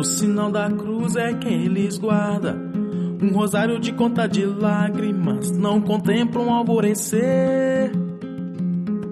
O sinal da cruz é quem lhes guarda. Um rosário de conta de lágrimas não contempla um alvorecer.